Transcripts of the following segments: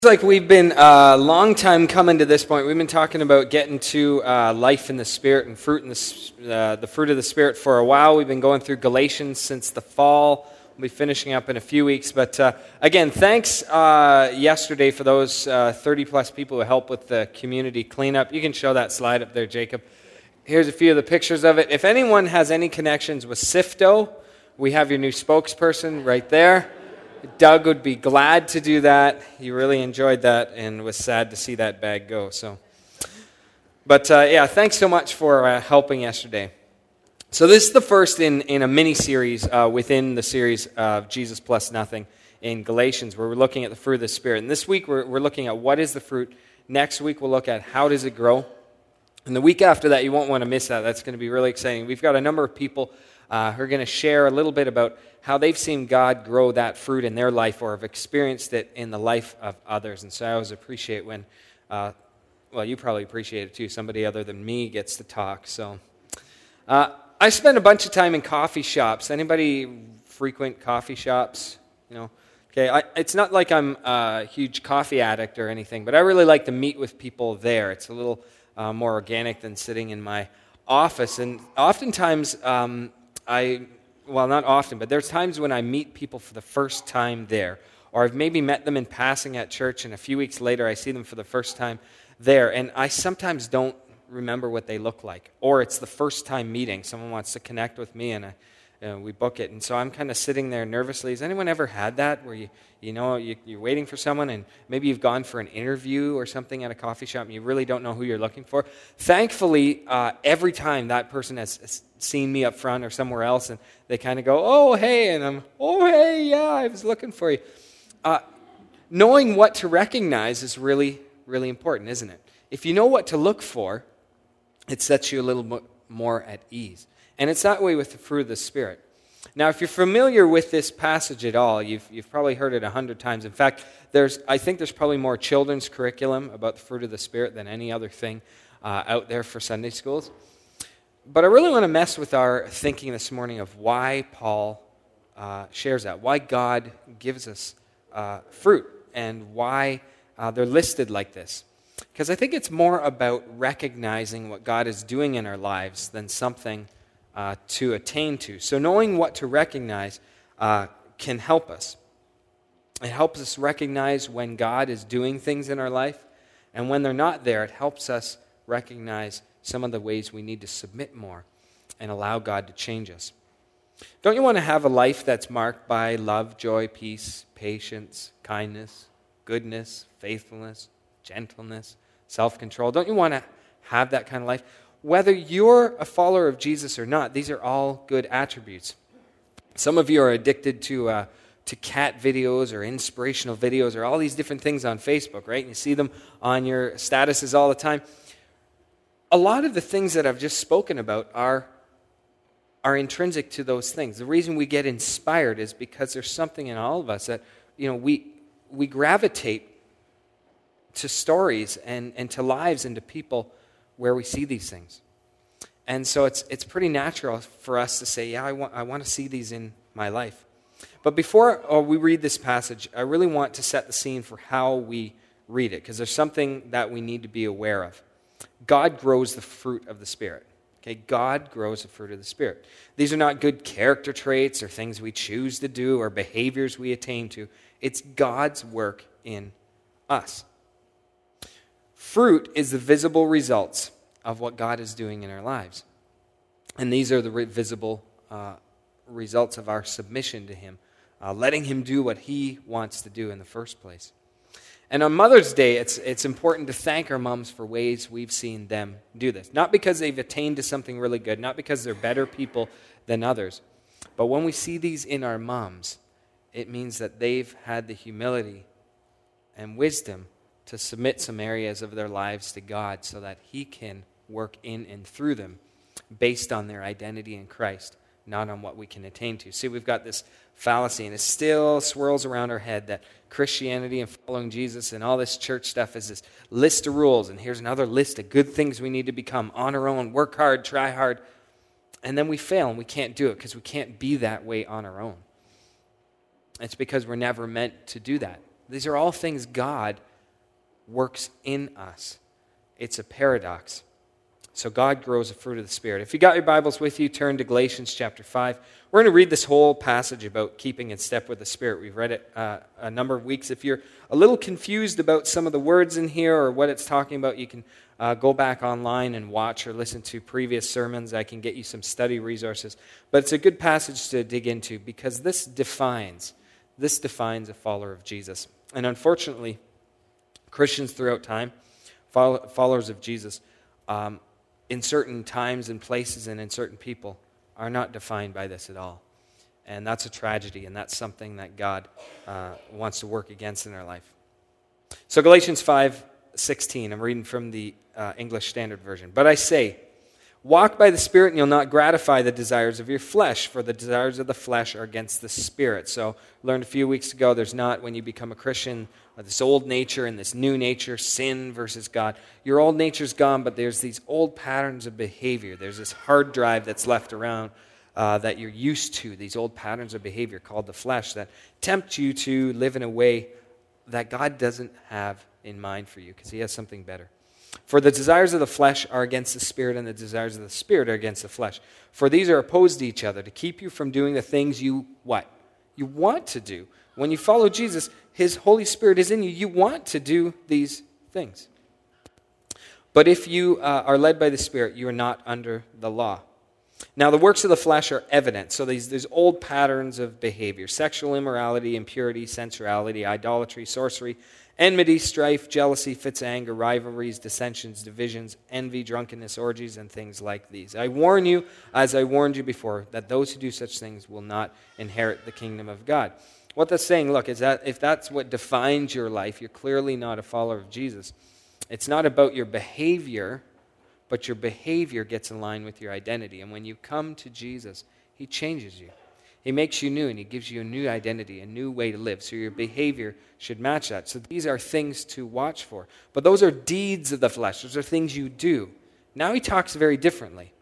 Like we've been a long time coming to this point. We've been talking about getting to life in the Spirit and fruit in the fruit of the Spirit for a while. We've been going through Galatians since the fall. We'll be finishing up in a few weeks. But again, thanks yesterday for those 30-plus people who helped with the community cleanup. You can show that slide up there, Jacob. Here's a few of the pictures of it. If anyone has any connections with SIFTO, we have your new spokesperson right there. Doug would be glad to do that. He really enjoyed that and was sad to see that bag go. But thanks so much for helping yesterday. So this is the first in a mini-series within the series of Jesus Plus Nothing in Galatians, where we're looking at the fruit of the Spirit. And this week we're looking at what is the fruit. Next week we'll look at how does it grow. And the week after that, you won't want to miss that. That's going to be really exciting. We've got a number of people who are going to share a little bit about how they've seen God grow that fruit in their life or have experienced it in the life of others. And so I always appreciate when, you probably appreciate it too, somebody other than me gets to talk. So I spend a bunch of time in coffee shops. Anybody frequent coffee shops? Okay, it's not like I'm a huge coffee addict or anything, but I really like to meet with people there. It's a little more organic than sitting in my office. And oftentimes not often, but there's times when I meet people for the first time there, or I've maybe met them in passing at church, and a few weeks later I see them for the first time there, and I sometimes don't remember what they look like, or it's the first time meeting. Someone wants to connect with me, and we book it, and so I'm kind of sitting there nervously. Has anyone ever had that, where you're waiting for someone, and maybe you've gone for an interview or something at a coffee shop, and you really don't know who you're looking for? Thankfully, every time that person has seen me up front or somewhere else, and they kind of go, "Oh, hey," and I'm, "Oh, hey, yeah, I was looking for you." Knowing what to recognize is really, really important, isn't it? If you know what to look for, it sets you a little bit more at ease. And it's that way with the fruit of the Spirit. Now, if you're familiar with this passage at all, you've probably heard it 100 times. In fact, I think there's probably more children's curriculum about the fruit of the Spirit than any other thing out there for Sunday schools. But I really want to mess with our thinking this morning of why Paul shares that, why God gives us fruit, and why they're listed like this. Because I think it's more about recognizing what God is doing in our lives than something to attain to. So knowing what to recognize can help us. It helps us recognize when God is doing things in our life, and when they're not there, it helps us recognize some of the ways we need to submit more and allow God to change us. Don't you want to have a life that's marked by love, joy, peace, patience, kindness, goodness, faithfulness, gentleness, self-control? Don't you want to have that kind of life? Whether you're a follower of Jesus or not, these are all good attributes. Some of you are addicted to cat videos or inspirational videos or all these different things on Facebook, right? And you see them on your statuses all the time. A lot of the things that I've just spoken about are intrinsic to those things. The reason we get inspired is because there's something in all of us that, we gravitate to stories and to lives and to people where we see these things. And so it's pretty natural for us to say, I want to see these in my life. But before we read this passage, I really want to set the scene for how we read it, because there's something that we need to be aware of. God grows the fruit of the Spirit. Okay, God grows the fruit of the Spirit. These are not good character traits or things we choose to do or behaviors we attain to. It's God's work in us. Fruit is the visible results of what God is doing in our lives. And these are the visible results of our submission to Him, letting Him do what He wants to do in the first place. And on Mother's Day, it's important to thank our moms for ways we've seen them do this. Not because they've attained to something really good, not because they're better people than others, but when we see these in our moms, it means that they've had the humility and wisdom to submit some areas of their lives to God so that He can work in and through them based on their identity in Christ, not on what we can attain to. See, we've got this fallacy, and it still swirls around our head that Christianity and following Jesus and all this church stuff is this list of rules, and here's another list of good things we need to become on our own, work hard, try hard, and then we fail and we can't do it because we can't be that way on our own. It's because we're never meant to do that. These are all things God works in us. It's a paradox. So God grows the fruit of the Spirit. If you got your Bibles with you, turn to Galatians chapter 5. We're going to read this whole passage about keeping in step with the Spirit. We've read it a number of weeks. If you're a little confused about some of the words in here or what it's talking about, you can go back online and watch or listen to previous sermons. I can get you some study resources. But it's a good passage to dig into because this defines a follower of Jesus. And unfortunately, Christians throughout time, followers of Jesus, in certain times and places and in certain people, are not defined by this at all. And that's a tragedy, and that's something that God wants to work against in our life. So Galatians 5:16, I'm reading from the English Standard Version. But I say, walk by the Spirit, and you'll not gratify the desires of your flesh, for the desires of the flesh are against the Spirit. So learned a few weeks ago, there's not, when you become a Christian, this old nature and this new nature, sin versus God. Your old nature's gone, but there's these old patterns of behavior. There's this hard drive that's left around that you're used to, these old patterns of behavior called the flesh that tempt you to live in a way that God doesn't have in mind for you because he has something better. For the desires of the flesh are against the Spirit, and the desires of the Spirit are against the flesh. For these are opposed to each other to keep you from doing the things you, what? You want to do. When you follow Jesus, his Holy Spirit is in you. You want to do these things. But if you are led by the Spirit, you are not under the law. Now, the works of the flesh are evident. So there's old patterns of behavior. Sexual immorality, impurity, sensuality, idolatry, sorcery, enmity, strife, jealousy, fits of anger, rivalries, dissensions, divisions, envy, drunkenness, orgies, and things like these. I warn you, as I warned you before, that those who do such things will not inherit the kingdom of God. What that's saying, look, is that if that's what defines your life, you're clearly not a follower of Jesus. It's not about your behavior, but your behavior gets in line with your identity. And when you come to Jesus, he changes you. He makes you new, and he gives you a new identity, a new way to live. So your behavior should match that. So these are things to watch for. But those are deeds of the flesh. Those are things you do. Now he talks very differently.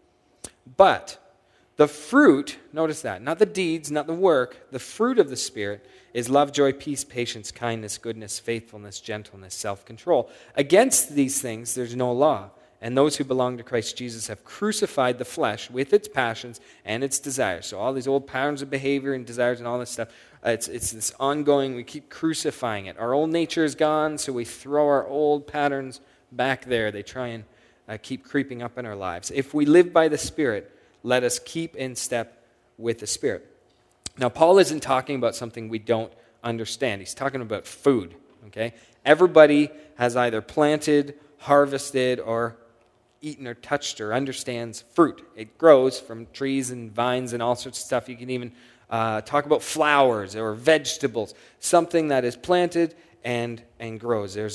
But the fruit, notice that, not the deeds, not the work, the fruit of the Spirit is love, joy, peace, patience, kindness, goodness, faithfulness, gentleness, self-control. Against these things, there's no law. And those who belong to Christ Jesus have crucified the flesh with its passions and its desires. So all these old patterns of behavior and desires and all this stuff, it's this ongoing, we keep crucifying it. Our old nature is gone, so we throw our old patterns back there. They try and keep creeping up in our lives. If we live by the Spirit, let us keep in step with the Spirit. Now, Paul isn't talking about something we don't understand. He's talking about food, okay? Everybody has either planted, harvested, or eaten or touched or understands fruit. It grows from trees and vines and all sorts of stuff. You can even talk about flowers or vegetables, something that is planted and grows. There's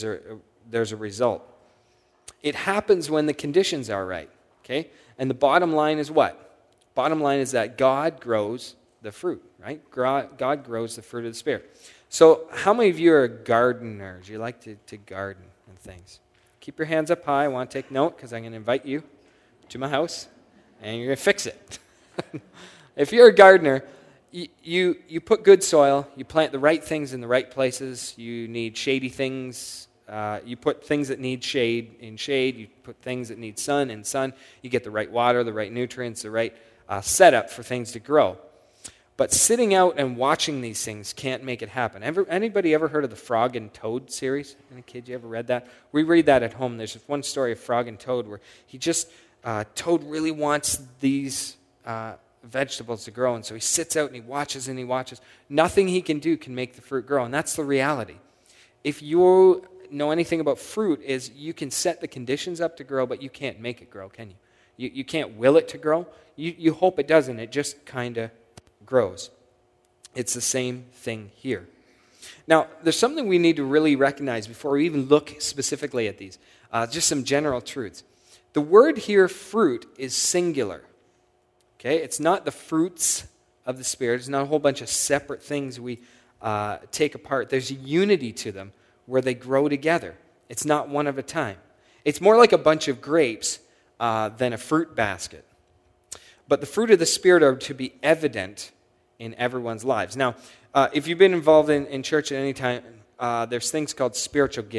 a result. It happens when the conditions are right, okay? And the bottom line is what? Bottom line is that God grows the fruit, right? God grows the fruit of the Spirit. So how many of you are gardeners? You like to garden and things? Keep your hands up high. I want to take note because I'm going to invite you to my house and you're going to fix it. If you're a gardener, you put good soil. You plant the right things in the right places. You need shady things. You put things that need shade in shade. You put things that need sun in sun. You get the right water, the right nutrients, the right setup for things to grow. But sitting out and watching these things can't make it happen. Anybody ever heard of the Frog and Toad series? Any kid, you ever read that? We read that at home. There's one story of Frog and Toad where Toad really wants these vegetables to grow, and so he sits out and he watches and he watches. Nothing he can do can make the fruit grow, and that's the reality. If you know anything about fruit, is you can set the conditions up to grow, but you can't make it grow, can you? You can't will it to grow. You hope it doesn't. It just kind of grows. It's the same thing here. Now, there's something we need to really recognize before we even look specifically at these. Just some general truths. The word here, fruit, is singular. Okay? It's not the fruits of the Spirit. It's not a whole bunch of separate things we take apart. There's a unity to them where they grow together. It's not one at a time. It's more like a bunch of grapes than a fruit basket. But the fruit of the Spirit are to be evident in everyone's lives. Now, if you've been involved in church at any time, there's things called spiritual gifts.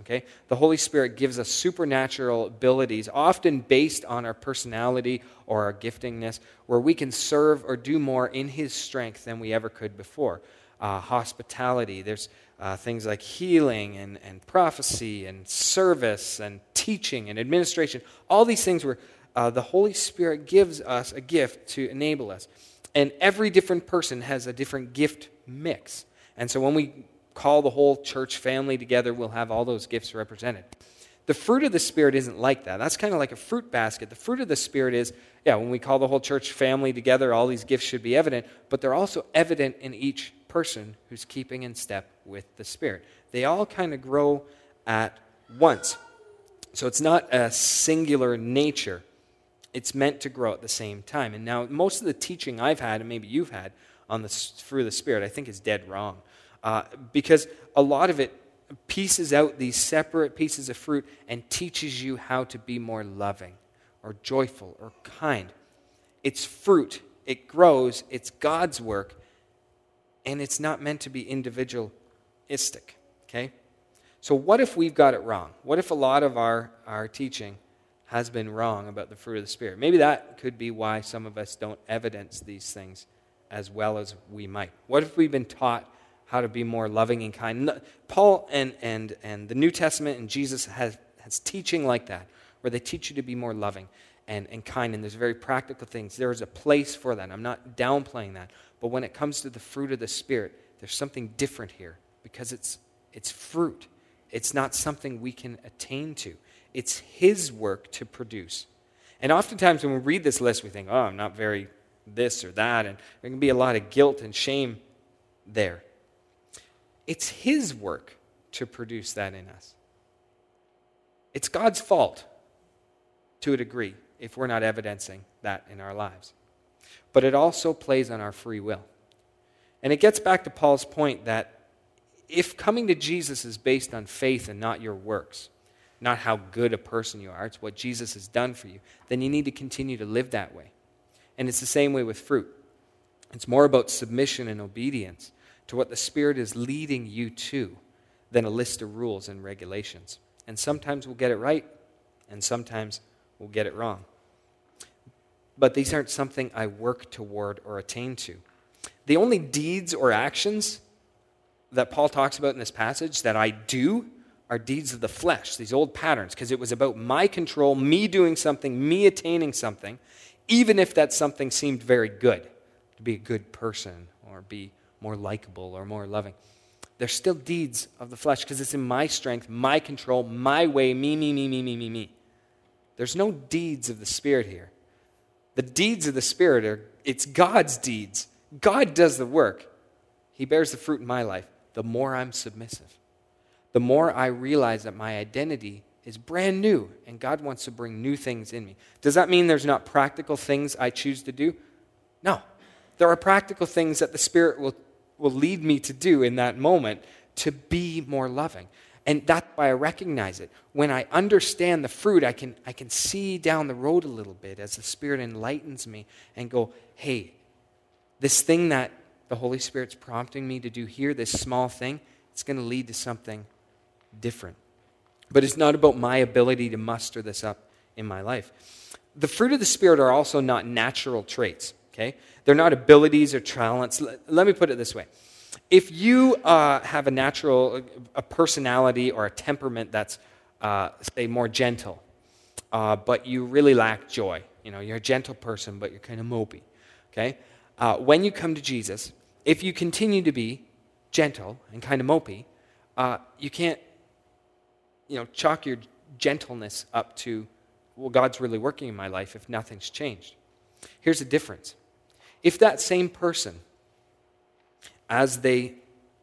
Okay? The Holy Spirit gives us supernatural abilities, often based on our personality or our giftingness, where we can serve or do more in His strength than we ever could before. Hospitality, there's things like healing and prophecy and service and teaching and administration. All these things where the Holy Spirit gives us a gift to enable us. And every different person has a different gift mix. And so when we call the whole church family together, we'll have all those gifts represented. The fruit of the Spirit isn't like that. That's kind of like a fruit basket. The fruit of the Spirit is, when we call the whole church family together, all these gifts should be evident, but they're also evident in each person who's keeping in step with the Spirit. They all kind of grow at once. So it's not a singular nature. It's meant to grow at the same time. And now most of the teaching I've had, and maybe you've had, on the fruit of the Spirit, I think is dead wrong. Because a lot of it pieces out these separate pieces of fruit and teaches you how to be more loving or joyful or kind. It's fruit. It grows. It's God's work. And it's not meant to be individualistic. Okay? So what if we've got it wrong? What if a lot of our teaching has been wrong about the fruit of the Spirit? Maybe that could be why some of us don't evidence these things as well as we might. What if we've been taught how to be more loving and kind? Paul and the New Testament and Jesus has teaching like that, where they teach you to be more loving and kind, and there's very practical things. There is a place for that. I'm not downplaying that. But when it comes to the fruit of the Spirit, there's something different here, because it's fruit. It's not something we can attain to. It's His work to produce. And oftentimes when we read this list, we think, I'm not very this or that, and there can be a lot of guilt and shame there. It's His work to produce that in us. It's God's fault, to a degree, if we're not evidencing that in our lives. But it also plays on our free will. And it gets back to Paul's point that if coming to Jesus is based on faith and not your works, not how good a person you are, it's what Jesus has done for you, then you need to continue to live that way. And it's the same way with fruit. It's more about submission and obedience to what the Spirit is leading you to than a list of rules and regulations. And sometimes we'll get it right, and sometimes we'll get it wrong. But these aren't something I work toward or attain to. The only deeds or actions that Paul talks about in this passage that I do are deeds of the flesh, these old patterns, because it was about my control, me doing something, me attaining something, even if that something seemed very good, to be a good person or be more likable or more loving. They're still deeds of the flesh because it's in my strength, my control, my way, me. There's no deeds of the Spirit here. The deeds of the Spirit it's God's deeds. God does the work. He bears the fruit in my life. The more I'm submissive, the more I realize that my identity is brand new and God wants to bring new things in me. Does that mean there's not practical things I choose to do? No. There are practical things that the Spirit will lead me to do in that moment to be more loving. And that's why I recognize it. When I understand the fruit, I can see down the road a little bit as the Spirit enlightens me and go, hey, this thing that the Holy Spirit's prompting me to do here, this small thing, it's going to lead to something different. But it's not about my ability to muster this up in my life. The fruit of the Spirit are also not natural traits, okay? They're not abilities or talents. Let me put it this way. If you have a personality or a temperament that's, say, more gentle, but you really lack joy, you're a gentle person, but you're kind of mopey, okay? When you come to Jesus, if you continue to be gentle and kind of mopey, you can't, chalk your gentleness up to, well, God's really working in my life if nothing's changed. Here's the difference. If that same person, as they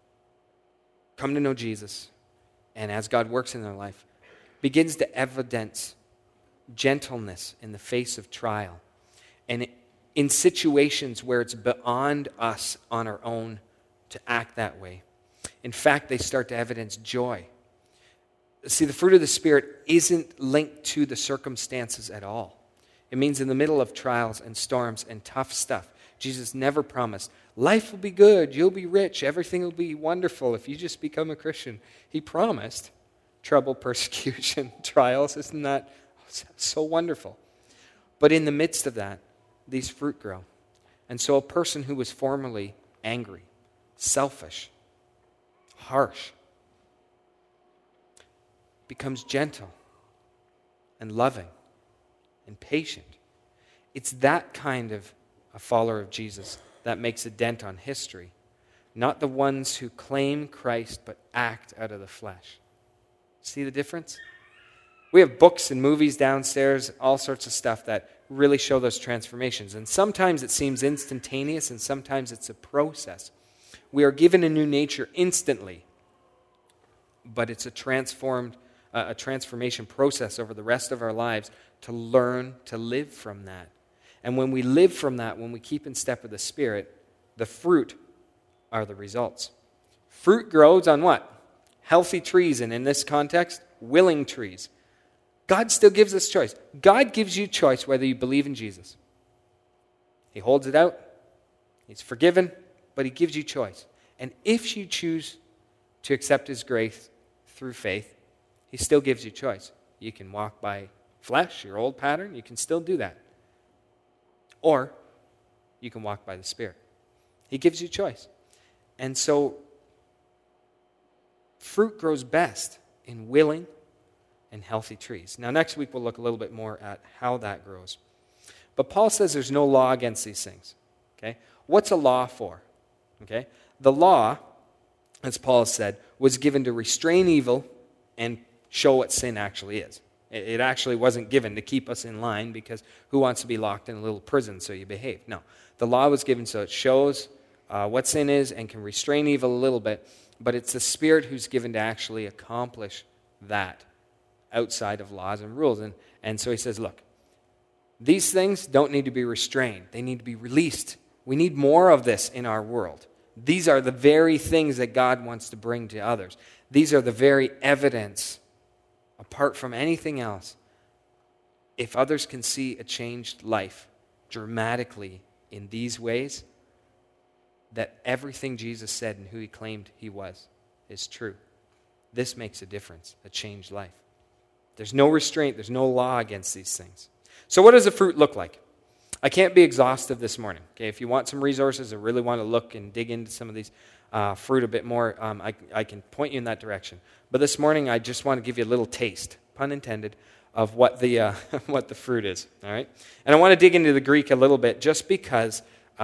come to know Jesus and as God works in their life, begins to evidence gentleness in the face of trial and in situations where it's beyond us on our own to act that way. In fact, they start to evidence joy. See, the fruit of the Spirit isn't linked to the circumstances at all. It means in the middle of trials and storms and tough stuff, Jesus never promised, life will be good, you'll be rich, everything will be wonderful if you just become a Christian. He promised trouble, persecution, trials. Isn't that so wonderful? But in the midst of that, these fruit grow. And so a person who was formerly angry, selfish, harsh, becomes gentle and loving and patient. It's that kind of a follower of Jesus that makes a dent on history, not the ones who claim Christ but act out of the flesh. See the difference? We have books and movies downstairs, all sorts of stuff that really show those transformations. And sometimes it seems instantaneous, and sometimes it's a process. We are given a new nature instantly, but it's a transformation process over the rest of our lives to learn to live from that. And when we live from that, when we keep in step with the Spirit, the fruit are the results. Fruit grows on what? Healthy trees, and in this context, willing trees. God still gives us choice. God gives you choice whether you believe in Jesus. He holds it out. He's forgiven, but he gives you choice. And if you choose to accept his grace through faith, he still gives you choice. You can walk by flesh, your old pattern. You can still do that. Or you can walk by the Spirit. He gives you choice. And so fruit grows best in willing and healthy trees. Now, next week we'll look a little bit more at how that grows. But Paul says there's no law against these things. Okay? What's a law for? Okay? The law, as Paul said, was given to restrain evil and show what sin actually is. It actually wasn't given to keep us in line, because who wants to be locked in a little prison so you behave? No. The law was given so it shows what sin is and can restrain evil a little bit, but it's the Spirit who's given to actually accomplish that outside of laws and rules. And so he says, look, these things don't need to be restrained. They need to be released. We need more of this in our world. These are the very things that God wants to bring to others. These are the very evidence, apart from anything else. If others can see a changed life dramatically in these ways, that everything Jesus said and who he claimed he was is true. This makes a difference, a changed life. There's no restraint, there's no law against these things. So what does the fruit look like? I can't be exhaustive this morning. Okay, if you want some resources or really want to look and dig into some of these fruit a bit more, I can point you in that direction. But this morning I just want to give you a little taste, pun intended, of what the what the fruit is. All right, and I want to dig into the Greek a little bit, just because,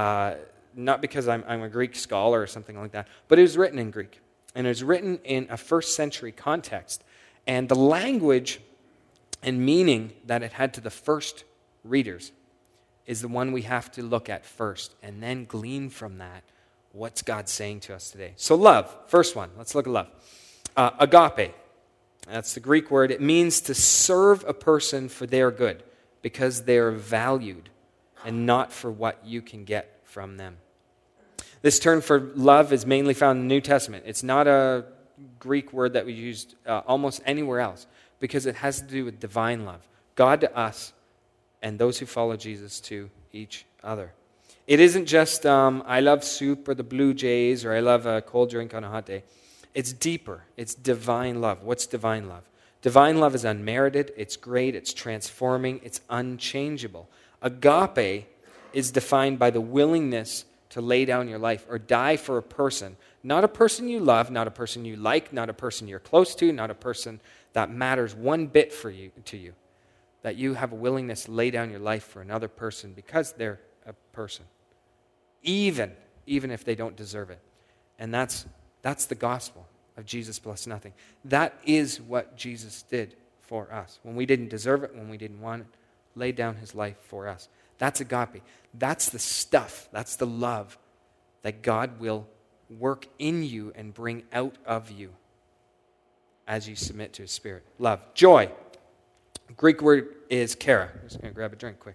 not because I'm a Greek scholar or something like that, but it was written in Greek, and it was written in a first century context, and the language and meaning that it had to the first readers is the one we have to look at first, and then glean from that what's God saying to us today. So love, first one. Let's look at love. Agape, that's the Greek word. It means to serve a person for their good, because they're valued and not for what you can get from them. This term for love is mainly found in the New Testament. It's not a Greek word that we used almost anywhere else, because it has to do with divine love. God to us, and those who follow Jesus to each other. It isn't just, I love soup or the Blue Jays, or I love a cold drink on a hot day. It's deeper. It's divine love. What's divine love? Divine love is unmerited. It's great. It's transforming. It's unchangeable. Agape is defined by the willingness to lay down your life or die for a person. Not a person you love, not a person you like, not a person you're close to, not a person that matters one bit to you. That you have a willingness to lay down your life for another person because they're a person. Even if they don't deserve it. And that's the gospel of Jesus plus nothing. That is what Jesus did for us. When we didn't deserve it, when we didn't want it, laid down his life for us. That's agape. That's the stuff, that's the love that God will work in you and bring out of you as you submit to his Spirit. Love. Joy. Greek word is chara. I'm just going to grab a drink quick.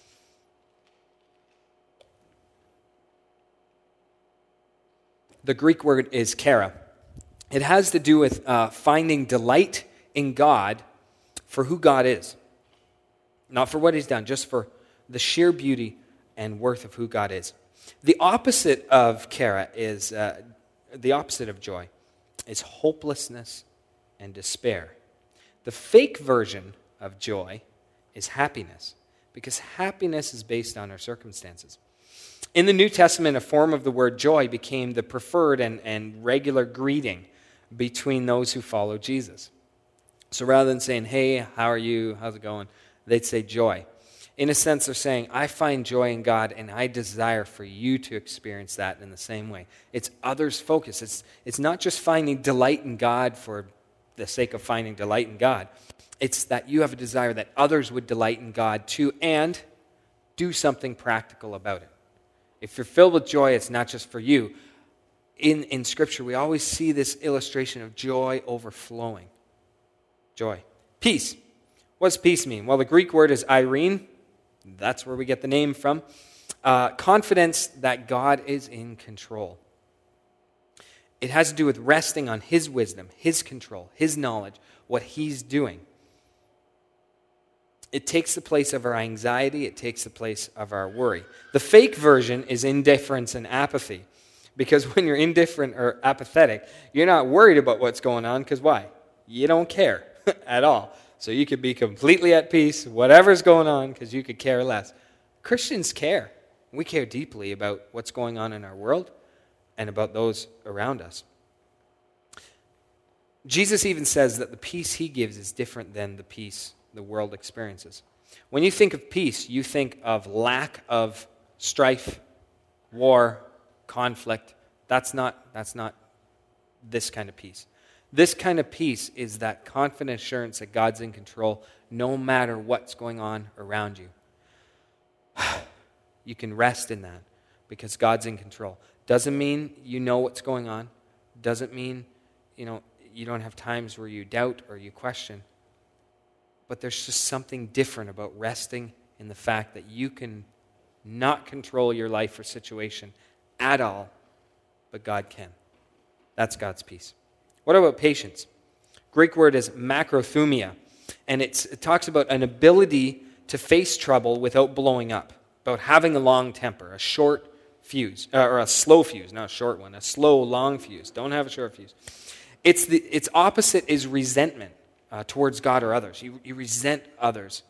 The Greek word is chara. It has to do with finding delight in God for who God is. Not for what he's done, just for the sheer beauty and worth of who God is. The opposite of chara is, the opposite of joy is hopelessness and despair. The fake version of joy is happiness, because happiness is based on our circumstances. In the New Testament, a form of the word joy became the preferred and regular greeting between those who follow Jesus. So rather than saying, hey, how are you, how's it going, they'd say joy. In a sense, they're saying, I find joy in God, and I desire for you to experience that in the same way. It's others focused. It's not just finding delight in God for the sake of finding delight in God. It's that you have a desire that others would delight in God too, and do something practical about it. If you're filled with joy, it's not just for you. In Scripture, we always see this illustration of joy overflowing. Joy. Peace. What does peace mean? Well, the Greek word is eirene. That's where we get the name from. Confidence that God is in control. It has to do with resting on His wisdom, His control, His knowledge, what He's doing. It takes the place of our anxiety. It takes the place of our worry. The fake version is indifference and apathy. Because when you're indifferent or apathetic, you're not worried about what's going on. Because why? You don't care at all. So you could be completely at peace, whatever's going on, because you could care less. Christians care. We care deeply about what's going on in our world and about those around us. Jesus even says that the peace He gives is different than the peace the world experiences. When you think of peace, you think of lack of strife, war, conflict. That's not this kind of peace. This kind of peace is that confident assurance that God's in control no matter what's going on around you. You can rest in that because God's in control. Doesn't mean you know what's going on. Doesn't mean, you don't have times where you doubt or you question. But there's just something different about resting in the fact that you can not control your life or situation at all, but God can. That's God's peace. What about patience? Greek word is macrothumia, and it talks about an ability to face trouble without blowing up, about having a long temper, a short fuse, or a slow fuse, not a short one, a slow, long fuse. Don't have a short fuse. Its opposite is resentment towards God or others. You resent others.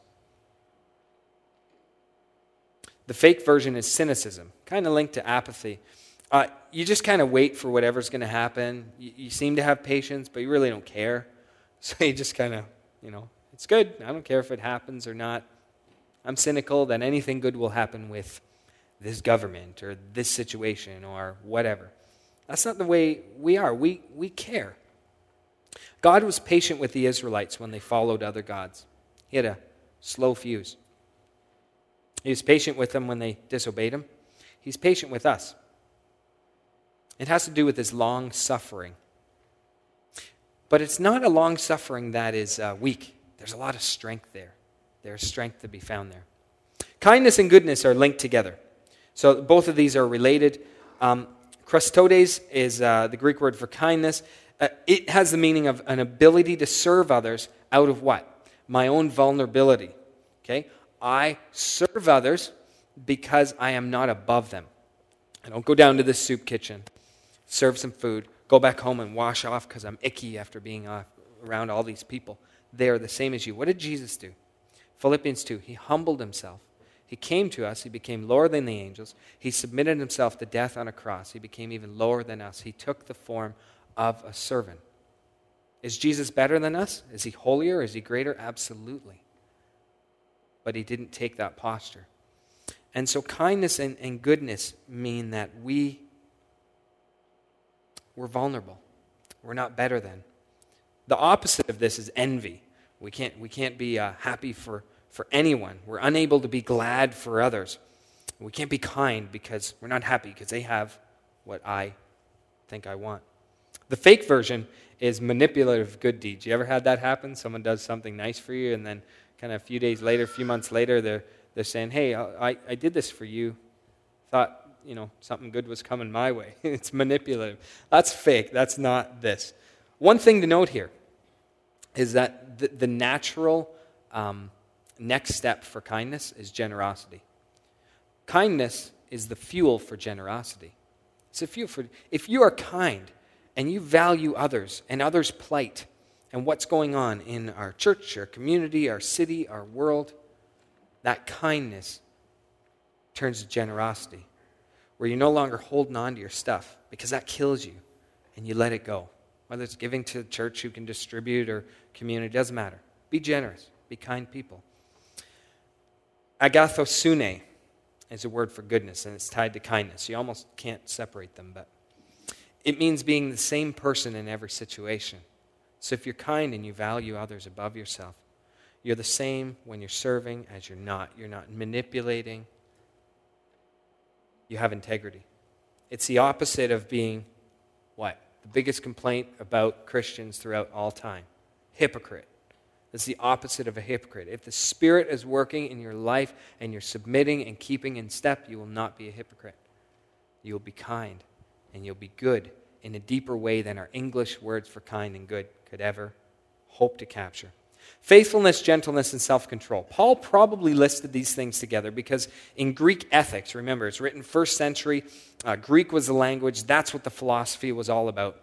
The fake version is cynicism, kind of linked to apathy. You just kind of wait for whatever's going to happen. You seem to have patience, but you really don't care. So you just kind of, it's good. I don't care if it happens or not. I'm cynical that anything good will happen with this government or this situation or whatever. That's not the way we are. We care. God was patient with the Israelites when they followed other gods. He had a slow fuse. He was patient with them when they disobeyed Him. He's patient with us. It has to do with His long suffering. But it's not a long suffering that is weak. There's a lot of strength there. There's strength to be found there. Kindness and goodness are linked together. So both of these are related. Chrestodes is the Greek word for kindness. It has the meaning of an ability to serve others out of what? My own vulnerability. Okay? I serve others because I am not above them. I don't go down to the soup kitchen, serve some food, go back home and wash off because I'm icky after being around all these people. They are the same as you. What did Jesus do? Philippians 2, He humbled Himself. He came to us. He became lower than the angels. He submitted Himself to death on a cross. He became even lower than us. He took the form of a servant. Is Jesus better than us? Is He holier? Is He greater? Absolutely. But He didn't take that posture. And so kindness and goodness mean that we're vulnerable. We're not better than. The opposite of this is envy. We can't be happy for anyone. We're unable to be glad for others. We can't be kind because we're not happy because they have what I think I want. The fake version is manipulative good deeds. You ever had that happen? Someone does something nice for you, and then kind of a few days later, a few months later, they're saying, hey, I did this for you. Thought, something good was coming my way. It's manipulative. That's fake. That's not this. One thing to note here is that the natural next step for kindness is generosity. Kindness is the fuel for generosity. It's a fuel for, if you are kind and you value others and others' plight and what's going on in our church, our community, our city, our world, that kindness turns to generosity, where you're no longer holding on to your stuff because that kills you, and you let it go. Whether it's giving to the church who can distribute or community, doesn't matter. Be generous. Be kind people. Agathosune is a word for goodness, and it's tied to kindness. You almost can't separate them, but it means being the same person in every situation. So if you're kind and you value others above yourself, you're the same when you're serving as you're not. You're not manipulating. You have integrity. It's the opposite of being what? The biggest complaint about Christians throughout all time. Hypocrite. It's the opposite of a hypocrite. If the Spirit is working in your life and you're submitting and keeping in step, you will not be a hypocrite. You'll be kind and you'll be good in a deeper way than our English words for kind and good could ever hope to capture. Faithfulness, gentleness, and self-control. Paul probably listed these things together because in Greek ethics, remember, it's written first century. Greek was the language. That's what the philosophy was all about.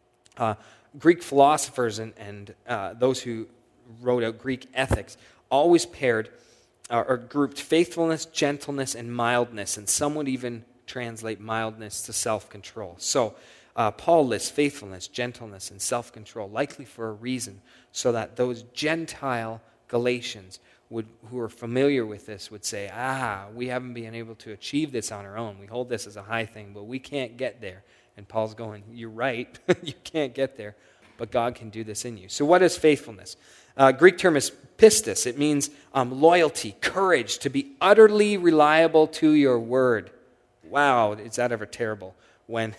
Greek philosophers and those who wrote out Greek ethics always paired or grouped faithfulness, gentleness, and mildness. And some would even translate mildness to self-control. So Paul lists faithfulness, gentleness, and self-control, likely for a reason, so that those Gentile Galatians who are familiar with this would say, we haven't been able to achieve this on our own. We hold this as a high thing, but we can't get there. And Paul's going, you're right, you can't get there, but God can do this in you. So what is faithfulness? Greek term is pistis. It means loyalty, courage, to be utterly reliable to your word. Wow, is that ever terrible when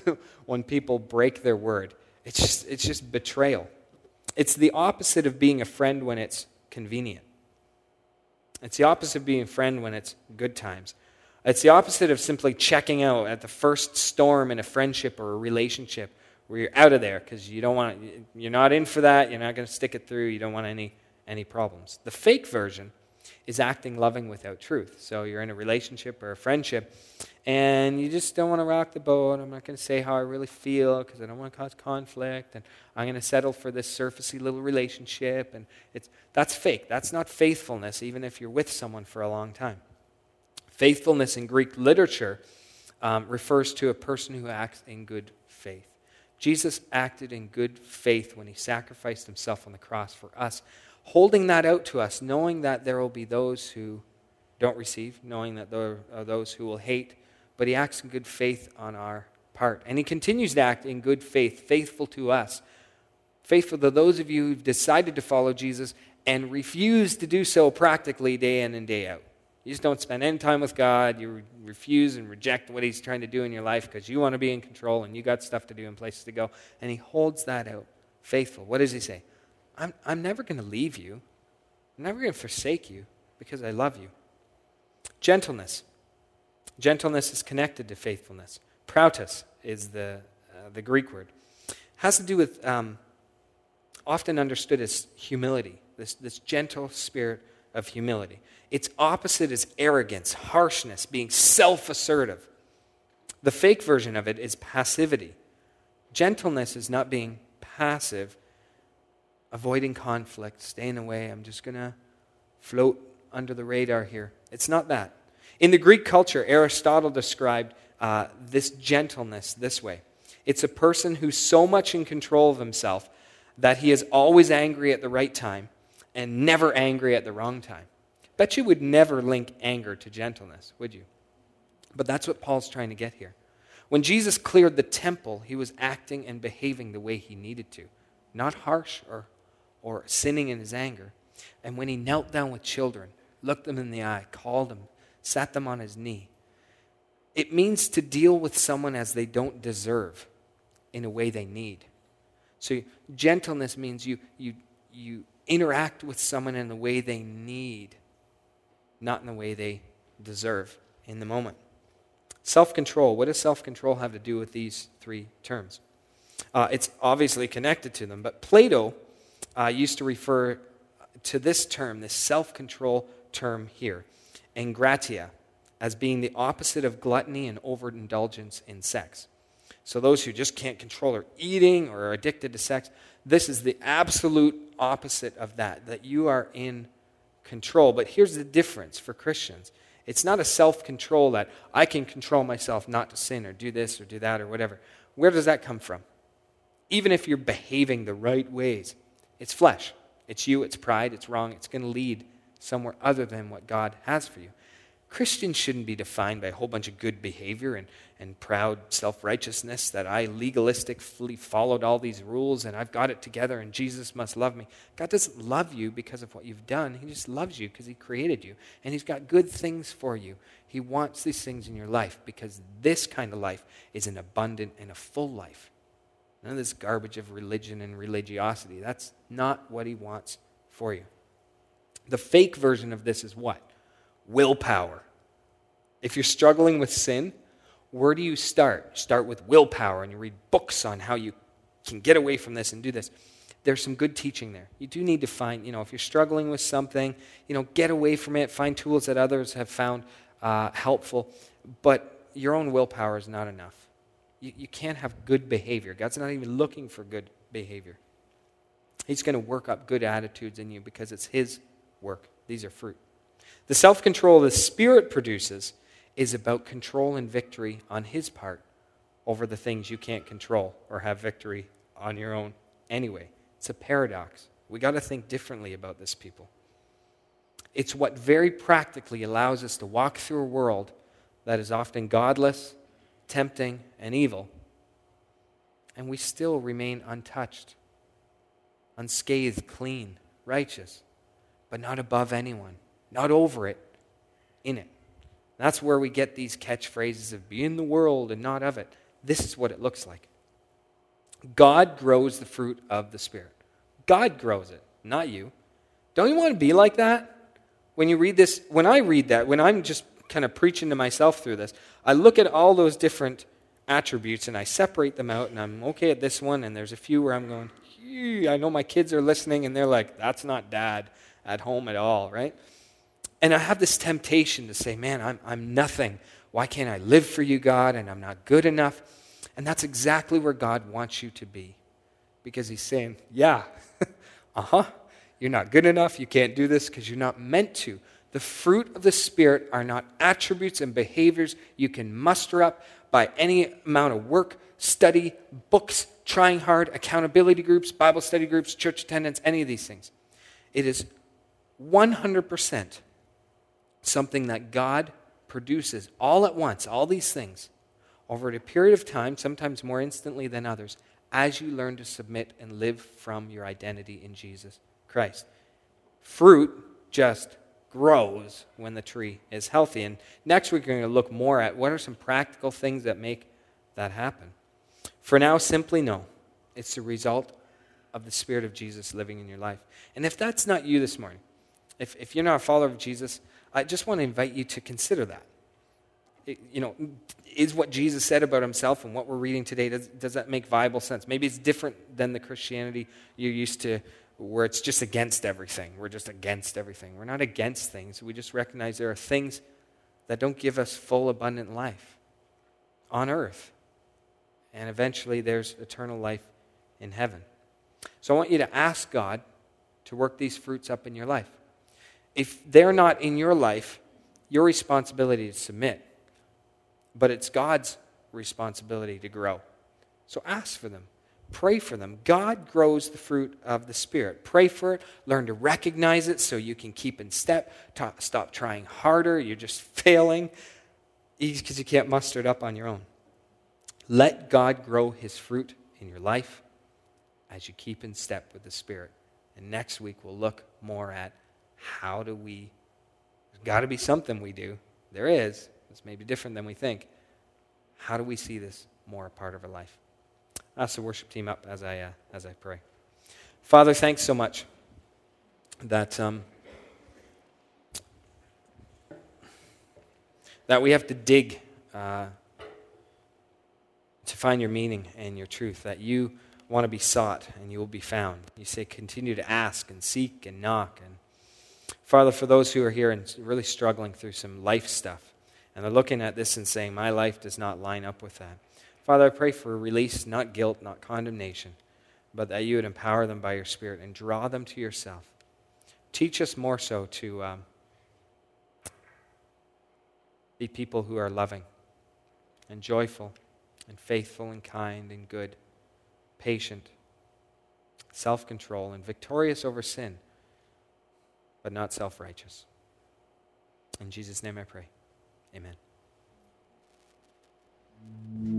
people break their word? It's just betrayal. It's the opposite of being a friend when it's convenient. It's the opposite of being a friend when it's good times. It's the opposite of simply checking out at the first storm in a friendship or a relationship where you're out of there because you're not in for that, you're not going to stick it through, you don't want any problems. The fake version is acting loving without truth. So you're in a relationship or a friendship and you just don't want to rock the boat. I'm not going to say how I really feel because I don't want to cause conflict, and I'm going to settle for this surfacey little relationship, and that's fake. That's not faithfulness, even if you're with someone for a long time. Faithfulness in Greek literature refers to a person who acts in good faith. Jesus acted in good faith when he sacrificed himself on the cross for us, holding that out to us, knowing that there will be those who don't receive, knowing that there are those who will hate, but he acts in good faith on our part. And he continues to act in good faith, faithful to us, faithful to those of you who've decided to follow Jesus and refuse to do so practically day in and day out. You just don't spend any time with God. You refuse and reject what he's trying to do in your life because you want to be in control and you got stuff to do and places to go. And he holds that out, faithful. What does he say? I'm never going to leave you. I'm never going to forsake you because I love you. Gentleness. Gentleness is connected to faithfulness. Prautos is the Greek word. It has to do with, often understood as humility, this gentle spirit of humility. Its opposite is arrogance, harshness, being self-assertive. The fake version of it is passivity. Gentleness is not being passive, avoiding conflict, staying away. I'm just going to float under the radar here. It's not that. In the Greek culture, Aristotle described this gentleness this way. It's a person who's so much in control of himself that he is always angry at the right time and never angry at the wrong time. Bet you would never link anger to gentleness, would you? But that's what Paul's trying to get here. When Jesus cleared the temple, he was acting and behaving the way he needed to, not harsh or sinning in his anger. And when he knelt down with children, looked them in the eye, called them, sat them on his knee, it means to deal with someone as they don't deserve in a way they need. So gentleness means you interact with someone in the way they need, not in the way they deserve in the moment. Self-control. What does self-control have to do with these three terms? It's obviously connected to them, but Plato used to refer to this term, this self-control term here, engratia, as being the opposite of gluttony and overindulgence in sex. So those who just can't control their eating or are addicted to sex, this is the absolute opposite of that you are in control. But here's the difference for Christians. It's not a self-control that I can control myself not to sin or do this or do that or whatever. Where does that come from? Even if you're behaving the right ways, it's flesh. It's you, it's pride, it's wrong. It's going to lead somewhere other than what God has for you. Christians shouldn't be defined by a whole bunch of good behavior and proud self-righteousness that I legalistically followed all these rules and I've got it together and Jesus must love me. God doesn't love you because of what you've done. He just loves you because he created you. And he's got good things for you. He wants these things in your life because this kind of life is an abundant and a full life. None of this garbage of religion and religiosity. That's not what he wants for you. The fake version of this is what? Willpower. If you're struggling with sin, where do you start? Start with willpower, and you read books on how you can get away from this and do this. There's some good teaching there. You do need to find, if you're struggling with something, get away from it, find tools that others have found helpful, but your own willpower is not enough. You can't have good behavior. God's not even looking for good behavior. He's going to work up good attitudes in you because it's his work. These are fruit. The self-control the Spirit produces is about control and victory on his part over the things you can't control or have victory on your own anyway. It's a paradox. We got to think differently about this, people. It's what very practically allows us to walk through a world that is often godless, tempting, and evil, and we still remain untouched, unscathed, clean, righteous, but not above anyone. Not over it, in it. That's where we get these catchphrases of be in the world and not of it. This is what it looks like. God grows the fruit of the Spirit. God grows it, not you. Don't you want to be like that? When you read this, when I read that, when I'm just kind of preaching to myself through this, I look at all those different attributes and I separate them out and I'm okay at this one, and there's a few where I'm going, I know my kids are listening and they're like, that's not dad at home at all, right? And I have this temptation to say, man, I'm nothing. Why can't I live for you, God? And I'm not good enough. And that's exactly where God wants you to be. Because he's saying, yeah, you're not good enough. You can't do this because you're not meant to. The fruit of the Spirit are not attributes and behaviors you can muster up by any amount of work, study, books, trying hard, accountability groups, Bible study groups, church attendance, any of these things. It is 100% something that God produces all at once, all these things, over a period of time, sometimes more instantly than others, as you learn to submit and live from your identity in Jesus Christ. Fruit just grows when the tree is healthy. And next week we're going to look more at what are some practical things that make that happen. For now, simply know it's the result of the Spirit of Jesus living in your life. And if that's not you this morning, if you're not a follower of Jesus, I just want to invite you to consider that. Is what Jesus said about himself and what we're reading today, does that make viable sense? Maybe it's different than the Christianity you're used to, where it's just against everything. We're just against everything. We're not against things. We just recognize there are things that don't give us full, abundant life on earth. And eventually there's eternal life in heaven. So I want you to ask God to work these fruits up in your life. If they're not in your life, your responsibility to submit. But it's God's responsibility to grow. So ask for them. Pray for them. God grows the fruit of the Spirit. Pray for it. Learn to recognize it so you can keep in step. Stop trying harder. You're just failing because you can't muster it up on your own. Let God grow his fruit in your life as you keep in step with the Spirit. And next week we'll look more at there's got to be something we do. There is. It's maybe different than we think. How do we see this more a part of our life? Ask the worship team up as I pray. Father, thanks so much that we have to dig to find your meaning and your truth, that you want to be sought and you will be found. You say continue to ask and seek and knock. And Father, for those who are here and really struggling through some life stuff, and they're looking at this and saying, my life does not line up with that. Father, I pray for release, not guilt, not condemnation, but that you would empower them by your Spirit and draw them to yourself. Teach us more so to be people who are loving and joyful and faithful and kind and good, patient, self-control, and victorious over sin, but not self-righteous. In Jesus' name I pray. Amen.